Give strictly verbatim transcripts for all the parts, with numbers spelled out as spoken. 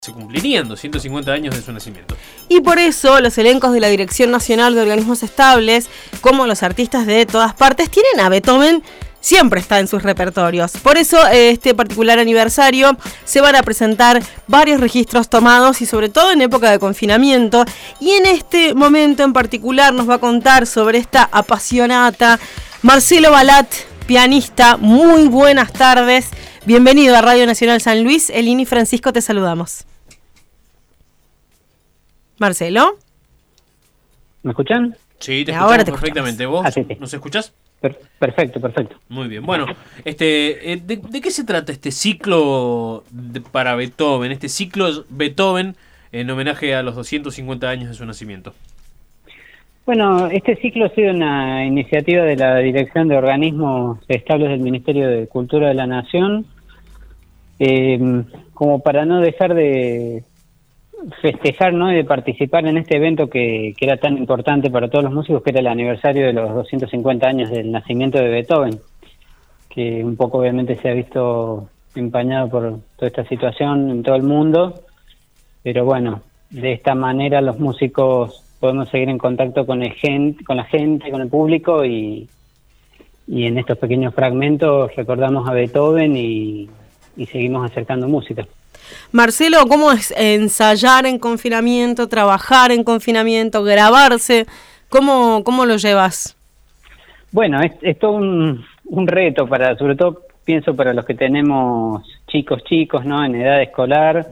Se cumplirían doscientos cincuenta años de su nacimiento. Y por eso los elencos de la Dirección Nacional de Organismos Estables, como los artistas de todas partes, tienen a Beethoven, siempre está en sus repertorios. Por eso este particular aniversario se van a presentar varios registros tomados y sobre todo en época de confinamiento. Y en este momento en particular nos va a contar sobre esta apasionata Marcelo Balat, pianista. Muy buenas tardes. Bienvenido a Radio Nacional San Luis. Elini y Francisco, te saludamos. Marcelo. ¿Me escuchan? Sí, te Ahora escuchamos te perfectamente. ¿Vos ah, sí, sí. nos escuchás? Per- perfecto, perfecto. Muy bien. Bueno, este, eh, ¿de, ¿de qué se trata este ciclo de, para Beethoven? Este ciclo Beethoven en homenaje a los doscientos cincuenta años de su nacimiento. Bueno, este ciclo ha sido una iniciativa de la Dirección de Organismos Estables del Ministerio de Cultura de la Nación, eh, como para no dejar de festejar, ¿no?, y de participar en este evento que, que era tan importante para todos los músicos, que era el aniversario de los doscientos cincuenta años del nacimiento de Beethoven, que un poco obviamente se ha visto empañado por toda esta situación en todo el mundo, pero bueno, de esta manera los músicos podemos seguir en contacto con el gente, con la gente, con el público, y, y en estos pequeños fragmentos recordamos a Beethoven y, y seguimos acercando música. Marcelo, ¿cómo es ensayar en confinamiento, trabajar en confinamiento, grabarse? ¿Cómo, cómo lo llevas? Bueno, es, es todo un, un reto, para, sobre todo pienso para los que tenemos chicos chicos, ¿no?, en edad escolar.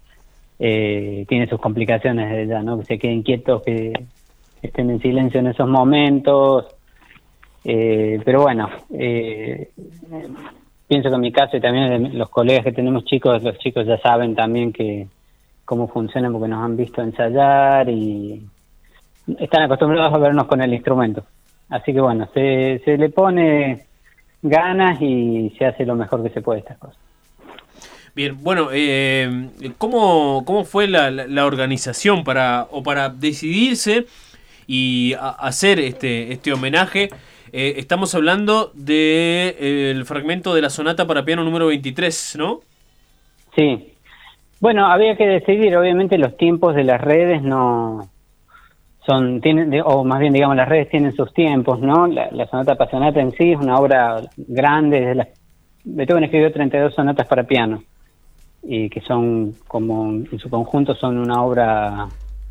Eh, tiene sus complicaciones desde ya, ¿no?, que se queden quietos, que estén en silencio en esos momentos. Eh, pero bueno, eh, pienso que en mi caso y también los colegas que tenemos chicos, los chicos ya saben también que cómo funciona porque nos han visto ensayar y están acostumbrados a vernos con el instrumento. Así que bueno, se, se le pone ganas y se hace lo mejor que se puede estas cosas. Bien, bueno, eh, ¿cómo, cómo fue la, la, la organización para o para decidirse y a, hacer este, este homenaje? Eh, estamos hablando del de, eh, fragmento de la sonata para piano número veintitrés, ¿no? Sí. Bueno, había que decidir, obviamente los tiempos de las redes no son, tienen, o más bien digamos las redes tienen sus tiempos, ¿no? La, la sonata para sonata en sí es una obra grande. Desde la, Beethoven escribió treinta y dos sonatas para piano, y que son como en su conjunto son una obra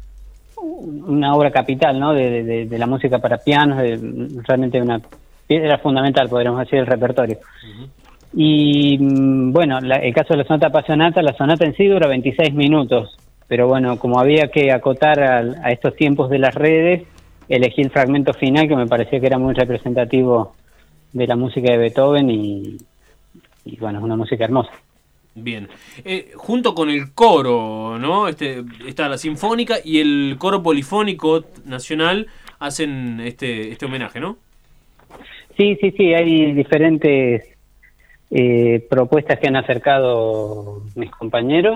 una obra capital, ¿no?, de, de, de la música para pianos, de, realmente una piedra fundamental, podríamos decir, del repertorio. Uh-huh. Y bueno, la, el caso de la sonata apasionata, la sonata en sí dura veintiséis minutos, pero bueno, como había que acotar a, a estos tiempos de las redes, elegí el fragmento final que me parecía que era muy representativo de la música de Beethoven y, y bueno, es una música hermosa. Bien, eh, junto con el coro, ¿no? Este, está la sinfónica y el coro polifónico nacional hacen este, este homenaje, ¿no? Sí, sí, sí, hay diferentes eh, propuestas que han acercado mis compañeros,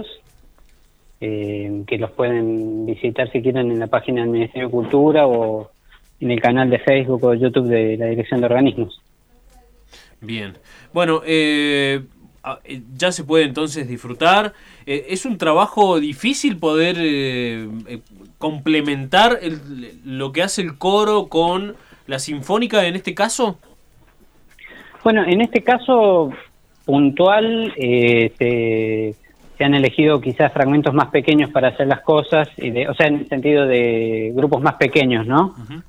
eh, que los pueden visitar si quieren en la página del Ministerio de Cultura o en el canal de Facebook o YouTube de la Dirección de Organismos. Bien, bueno, eh... ya se puede entonces disfrutar. Eh, ¿Es un trabajo difícil poder eh, eh, complementar el, lo que hace el coro con la sinfónica en este caso? Bueno, en este caso puntual eh, se, se han elegido quizás fragmentos más pequeños para hacer las cosas, y de, o sea, en el sentido de grupos más pequeños, ¿no? Uh-huh.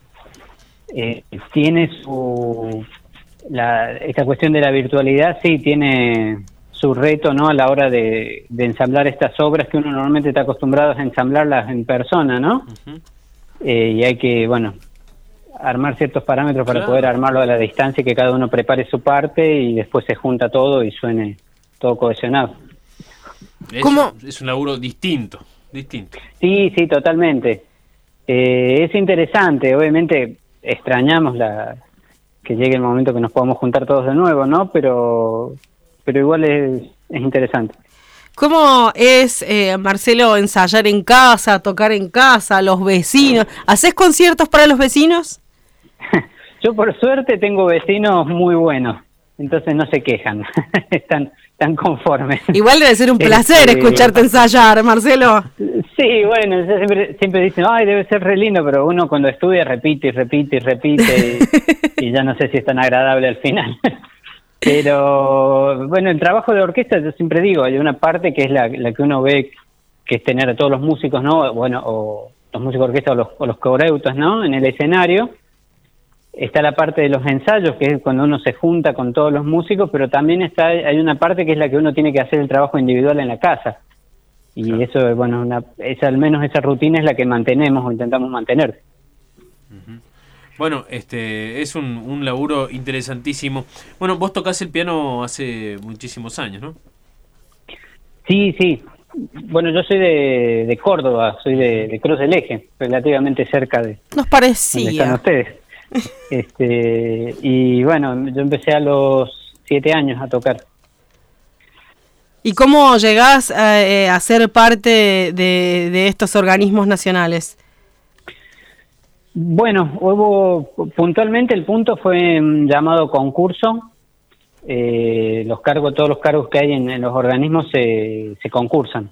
Eh, tiene su... La, esta cuestión de la virtualidad sí tiene su reto, ¿no?, a la hora de, de ensamblar estas obras que uno normalmente está acostumbrado a ensamblarlas en persona, ¿no? Uh-huh. Eh, y hay que, bueno, armar ciertos parámetros para claro. poder armarlo a la distancia y que cada uno prepare su parte y después se junta todo y suene todo cohesionado. Es, ¿Cómo? Es un laburo distinto, distinto. Sí, sí, totalmente. Eh, es interesante, obviamente extrañamos la... que llegue el momento que nos podamos juntar todos de nuevo, ¿no? Pero pero igual es, es interesante. ¿Cómo es, eh, Marcelo, ensayar en casa, tocar en casa, los vecinos? ¿Hacés conciertos para los vecinos? Yo por suerte tengo vecinos muy buenos, entonces no se quejan. Están tan conformes. Igual debe ser un placer Este, escucharte ensayar, Marcelo. Sí, bueno, yo siempre, siempre dicen, ay, debe ser re lindo, pero uno cuando estudia repite y repite y repite y, y ya no sé si es tan agradable al final. Pero bueno, el trabajo de orquesta, yo siempre digo, hay una parte que es la, la que uno ve, que es tener a todos los músicos, ¿no? Bueno, o los músicos de orquesta o los, o los coreutas, ¿no? En el escenario. Está la parte de los ensayos, que es cuando uno se junta con todos los músicos, pero también está hay una parte que es la que uno tiene que hacer el trabajo individual en la casa. Y claro. Eso, bueno, una, es, al menos esa rutina es la que mantenemos o intentamos mantener. Uh-huh. Bueno, este es un, un laburo interesantísimo. Bueno, vos tocás el piano hace muchísimos años, ¿no? Sí, sí. Bueno, yo soy de, de Córdoba, soy de, de Cruz del Eje, relativamente cerca de... Nos parecía. Donde están ustedes. Este, y bueno, yo empecé a los siete años a tocar. ¿Y cómo llegás a, a ser parte de, de estos organismos nacionales? Bueno, hubo puntualmente el punto fue un llamado concurso. Eh, los cargos, todos los cargos que hay en, en los organismos se, se concursan.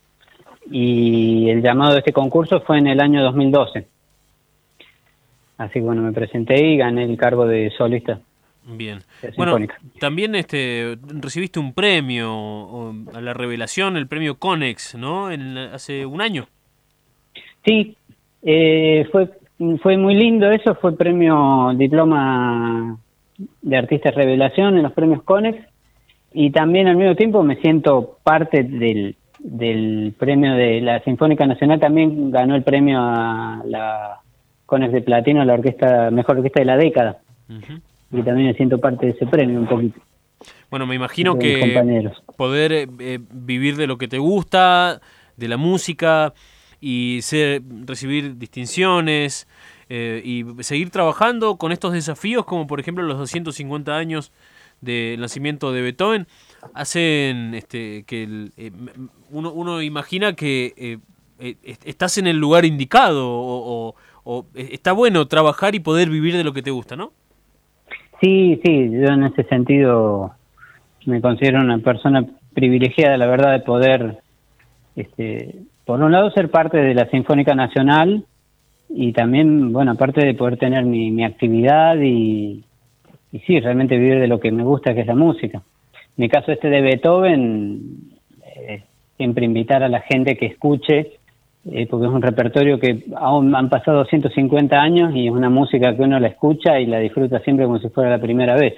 Y el llamado de este concurso fue en el año dos mil doce. Así que bueno, me presenté y gané el cargo de solista. Bien. Bueno, también este recibiste un premio a la revelación, el premio Conex, ¿no? En, hace un año. Sí, eh, fue fue muy lindo eso, fue premio diploma de artista revelación en los premios Conex, y también al mismo tiempo me siento parte del, del premio de la Sinfónica Nacional. También ganó el premio a la Conex de Platino, la orquesta mejor orquesta de la década. Uh-huh. Y también me siento parte de ese premio un poquito. Bueno, me imagino que poder eh, vivir de lo que te gusta, de la música, y ser, recibir distinciones, eh, y seguir trabajando con estos desafíos, como por ejemplo los doscientos cincuenta años del nacimiento de Beethoven, hacen este, que el, eh, uno, uno imagina que eh, eh, estás en el lugar indicado, o, o, o está bueno trabajar y poder vivir de lo que te gusta, ¿no? Sí, sí, yo en ese sentido me considero una persona privilegiada, la verdad, de poder, este, por un lado, ser parte de la Sinfónica Nacional, y también, bueno, aparte de poder tener mi, mi actividad y, y sí, realmente vivir de lo que me gusta, que es la música. En mi caso este de Beethoven, eh, siempre invitar a la gente que escuche, eh, porque es un repertorio que aún han pasado doscientos cincuenta años y es una música que uno la escucha y la disfruta siempre como si fuera la primera vez.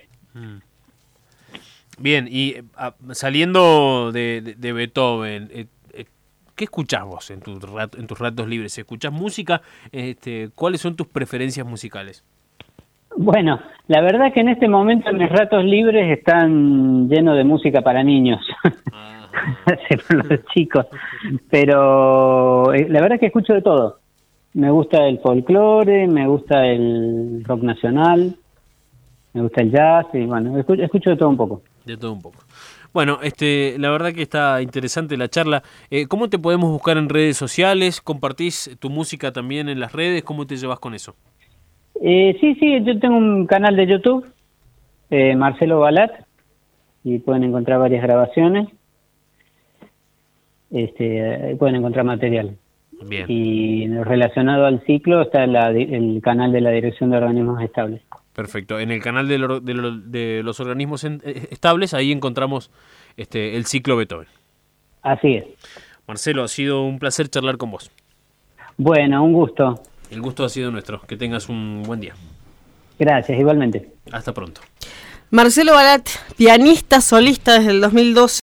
Bien, y a, saliendo de, de, de Beethoven, eh, eh, ¿qué escuchás vos en, tu rat, en tus ratos libres? ¿Escuchás música? Este, ¿Cuáles son tus preferencias musicales? Bueno, la verdad que en este momento mis ratos libres están llenos de música para niños. Ah. Por los chicos, pero eh, la verdad es que escucho de todo. Me gusta el folclore, me gusta el rock nacional, me gusta el jazz, y bueno, escucho, escucho de todo un poco. De todo un poco. Bueno, este, la verdad que está interesante la charla. Eh, ¿Cómo te podemos buscar en redes sociales? ¿Compartís tu música también en las redes? ¿Cómo te llevas con eso? Eh, sí, sí, yo tengo un canal de YouTube, eh, Marcelo Balat, y pueden encontrar varias grabaciones. Este, pueden encontrar material. Bien. Y relacionado al ciclo está la, el canal de la Dirección de Organismos Estables. Perfecto. En el canal de, lo, de, lo, de los organismos en, estables, ahí encontramos este, el ciclo Beethoven. Así es. Marcelo, ha sido un placer charlar con vos. Bueno, un gusto. El gusto ha sido nuestro. Que tengas un buen día. Gracias, igualmente. Hasta pronto. Marcelo Balat, pianista solista desde el dos mil doce.